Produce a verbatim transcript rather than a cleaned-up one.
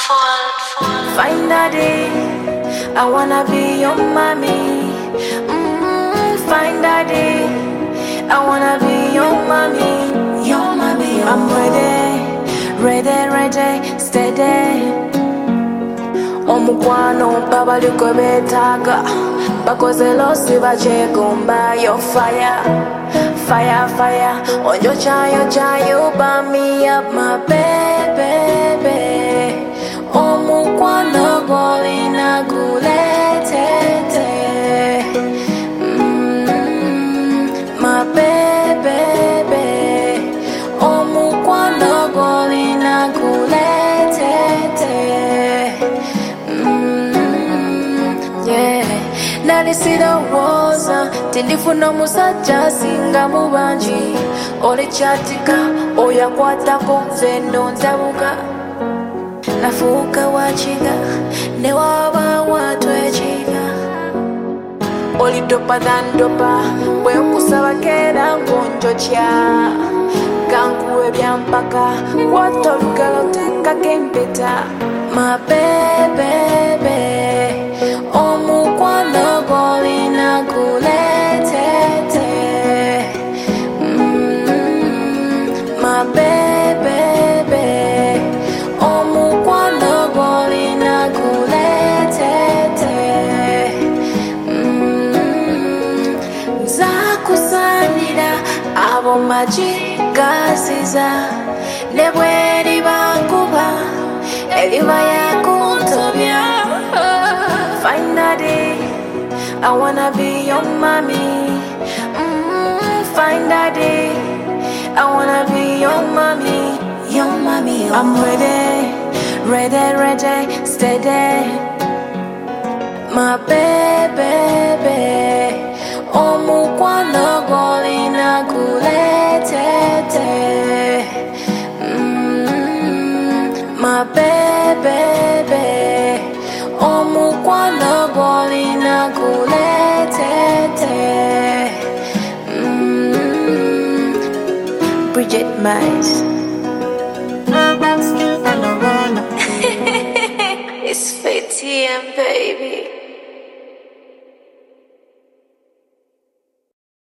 fall, fall. Find a day, I wanna be your mommy. Mm, find a day, I wanna be your mommy. Your mommy, I'm ready, ready, ready, steady. Omukwano baba liko betaga bakoze losi bachegomba. Your fire, fire, fire. On your child, child, you burn me up, my baby. Omukwano golina guletete. Mm, my baby. Omukwano golina guletete. Nalisirowoza tindifuna musajja singa mubanji. Olikyatika oyakwatako nze nno nzabuka. Nafuuka wakiga ne waba watwekiga. Oli dopa than dopa bwe nkusaba keera ngonjokya. Kankuwe byampaka kwata olugalo teekako empeta. My baby, omukwano golina guletete. Mm, my baby, omukwano golina guletete. Mm, nzakusanira abo magigasiza ne bweri bankuba eliba yakuntobya. Find a day, I wanna be your mommy. Mm, find a day, I wanna be your mommy. Your mommy, I'm ready, ready, ready, steady. My baby, omukwano golina guletete. Mm, my baby, omukwano golina guletete. Mm, Bridget Mice. It's F A T M, baby.